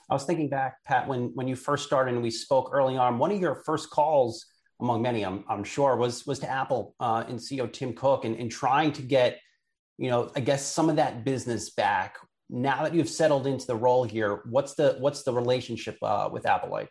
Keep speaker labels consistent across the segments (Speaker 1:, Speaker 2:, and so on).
Speaker 1: I was thinking back, Pat, when you first started and we spoke early on, one of your first calls, among many, I'm sure, was to Apple and CEO Tim Cook, and trying to get, I guess some of that business back. Now that you've settled into the role here, what's the relationship with Apple like?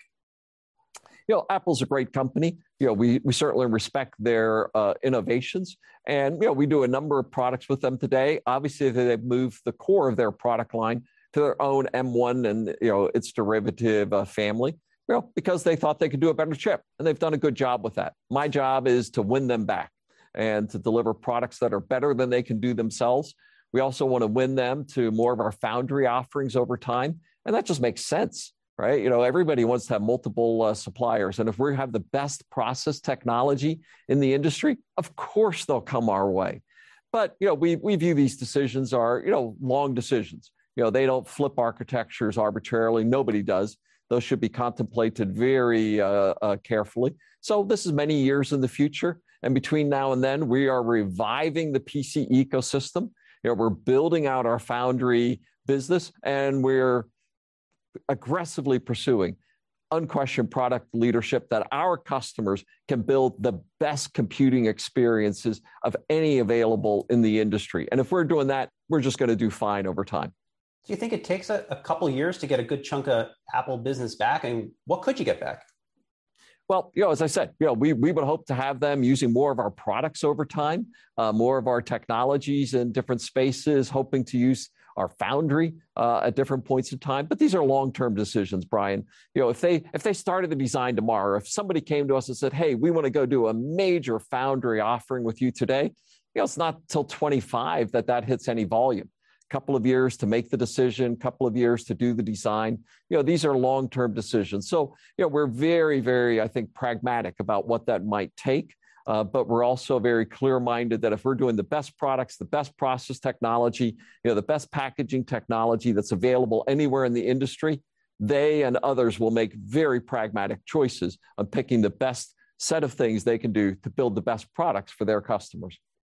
Speaker 2: Apple's a great company. We certainly respect their innovations, and we do a number of products with them today. Obviously, they've moved the core of their product line to their own M1 and its derivative family, because they thought they could do a better chip, and they've done a good job with that. My job is to win them back and to deliver products that are better than they can do themselves. We also want to win them to more of our foundry offerings over time, and that just makes sense, right? Everybody wants to have multiple suppliers, and if we have the best process technology in the industry, of course they'll come our way. But we view these decisions are long decisions. They don't flip architectures arbitrarily. Nobody does. Those should be contemplated very carefully. So this is many years in the future. And between now and then, we are reviving the PC ecosystem. We're building out our foundry business, and we're aggressively pursuing unquestioned product leadership that our customers can build the best computing experiences of any available in the industry. And if we're doing that, we're just going to do fine over time.
Speaker 1: Do you think it takes a couple of years to get a good chunk of Apple business back? And what could you get back?
Speaker 2: Well, as I said, we would hope to have them using more of our products over time, more of our technologies in different spaces, hoping to use our foundry at different points in time. But these are long-term decisions, Brian. If they started the design tomorrow, if somebody came to us and said, hey, we want to go do a major foundry offering with you today, it's not till 25 that hits any volume. Couple of years to make the decision, couple of years to do the design. These are long-term decisions. So, we're very, very, I think, pragmatic about what that might take. But we're also very clear-minded that if we're doing the best products, the best process technology, the best packaging technology that's available anywhere in the industry, they and others will make very pragmatic choices on picking the best set of things they can do to build the best products for their customers.